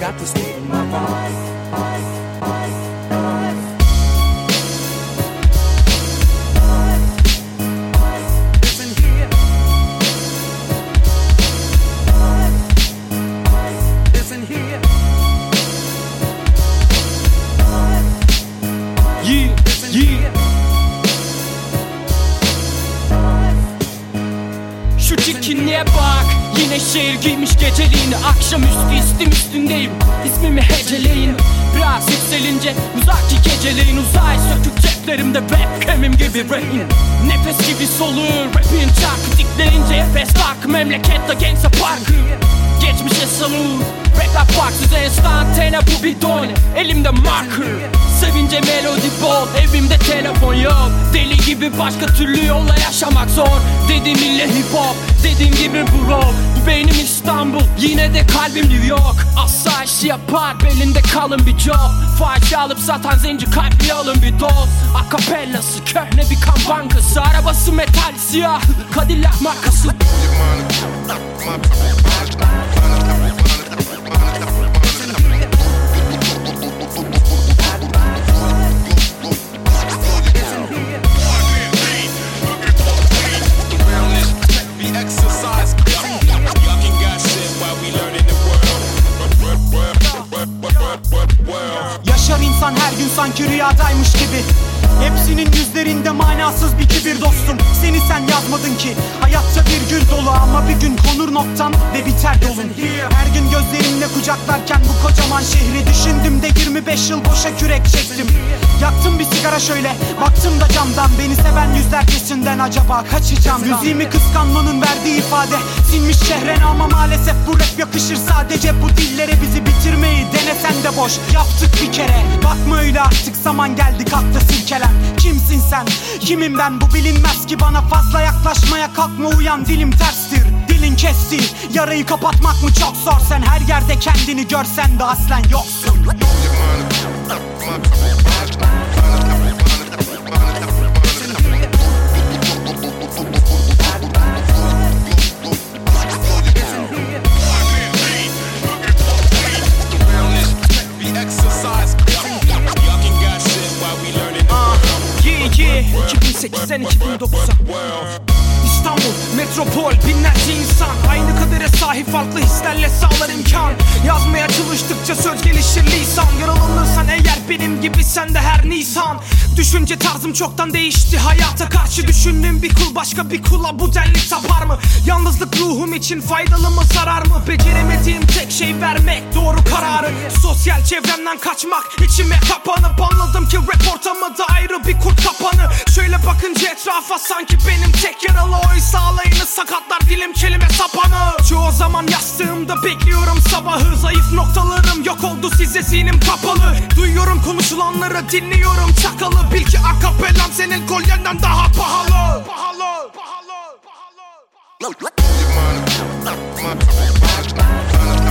got to speak in my voice. Şu çirkinliğe bak, yine şehir giymiş geceliğini. Akşamüstü istim üstündeyim, ismimi heceleyin. Biraz yükselince uzak ki geceleyin. Uzay sökük ceplerimde webcam'im gibi rain. Nefes gibi solur rapin çarkı dikleyince Efes Park, memlekette gangsta parkı. Geçmişe salur, rap parksız enstantane bu bir don. Elimde marker, sevince melodi bol. Evimde telefon yok, deli gibi başka türlü yolla yaşamak zor. Dedim ille hip hop, dediğim gibi bu rock. Bu beynim İstanbul, yine de kalbim New York. Asla işi yapar, belinde kalın bir job. Faiz alıp satan zenci kalpli alın bir doz. Akapellası, köhne bir kan bankası. Arabası metal siyah, Cadillac markası. Yaşar insan her gün sanki rüyadaymış gibi. Hepsinin yüzlerinde manasız bir kibir dostum. Seni sen yazmadın ki. Hayatta bir gün dolu ama bir gün konur noktam ve biter yolun. Her gün gözlerimle kucaklarken bu kocaman şehri düşündüm de 25 yıl boşa kürek çektim. Yaktım bir sigara şöyle, baktım da camdan. Beni seven yüzler peşinden acaba kaçacağım. Müziğimi kıskanmanın verdiği ifade sinmiş çehrene ama maalesef bu rap yakışır sadece bu dillere. Bizi bitirmeyi denesen de boş, yaptık bir kere. Bakma öyle artık, zaman geldi kalk da silkelen. Kimsin sen, kimim ben, bu bilinmez ki. Bana fazla yaklaşmaya kalkma, uyan dilim terstir. Dilin kesti, yarayı kapatmak mı çok zor. Sen her yerde kendini görsen de aslen yoksun. Yeah, 2008'den 2009'a İstanbul, metropol, binlerce insan. Aynı kadere sahip farklı hislerle sağlar imkan. Yazmaya çalıştıkça söz gelişir lisan. Yaralanırsan eğer benim gibi sen de her Nisan. Düşünce tarzım çoktan değişti. Hayata karşı düşündüğüm bir kul başka bir kula bu denli tapar mı? Yalnızlık ruhum için faydalı mı zarar mı? Beceremediğim tek şey vermek doğru kararı. Sosyal çevremden kaçmak, içime kapanıp anladım ki rap ortamında ayrı bir kurt kapanı. Şöyle bakınca etrafa sanki benim tek yaralı, oysa alayını sakatlar dilim kelime sapanı. Çoğu zaman yastığımda bekliyorum sabahı. Zayıf noktalarım yok oldu, size zihnim kapalı. Duyuyorum konuşulanları, dinliyorum çakalı. Bil ki akapellam senin kolyenden daha pahalı. Pahalı, pahalı, pahalı.